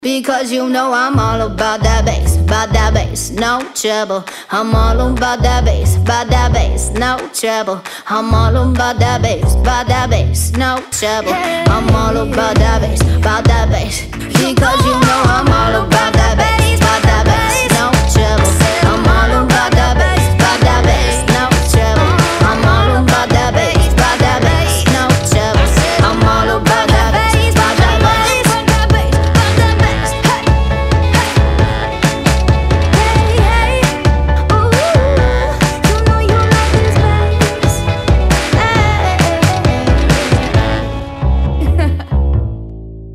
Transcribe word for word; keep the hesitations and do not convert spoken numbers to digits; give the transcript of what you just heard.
Because you know I'm all about that bass, about that bass, no trouble. I'm all about that bass, about that bass, no trouble. I'm all about that bass, about that bass, no trouble. I'm all about that bass, about that bass. Because you know I'm all about